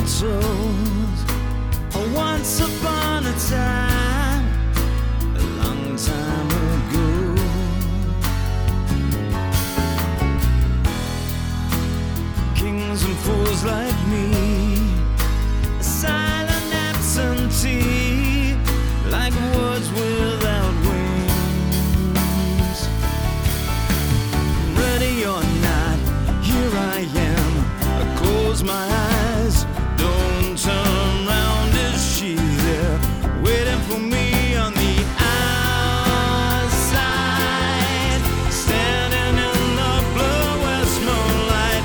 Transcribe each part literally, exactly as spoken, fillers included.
told. Oh, once upon a time, a long time ago, kings and fools like me, a silent absentee, like words without wings. Ready or not, here I am. I close my eyes, don't turn round. Is she there, waiting for me on the outside? Standing in the bluest moonlight,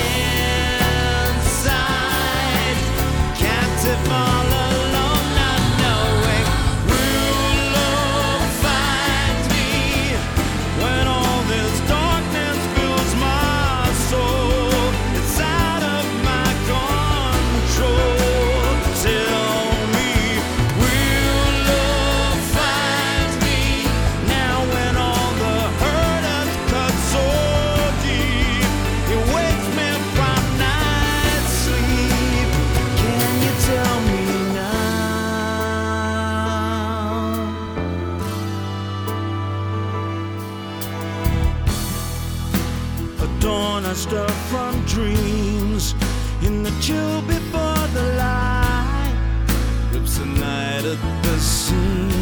inside, captive all alone, not knowing will love find me when all this darkness fills my soul. It's out of my control. Tell me, will love find me now when all the hurt has cut so deep? It wakes me from night sleep. Can you tell me now? At dawn I start from dreams, in the chill before the light rips the night at the seams.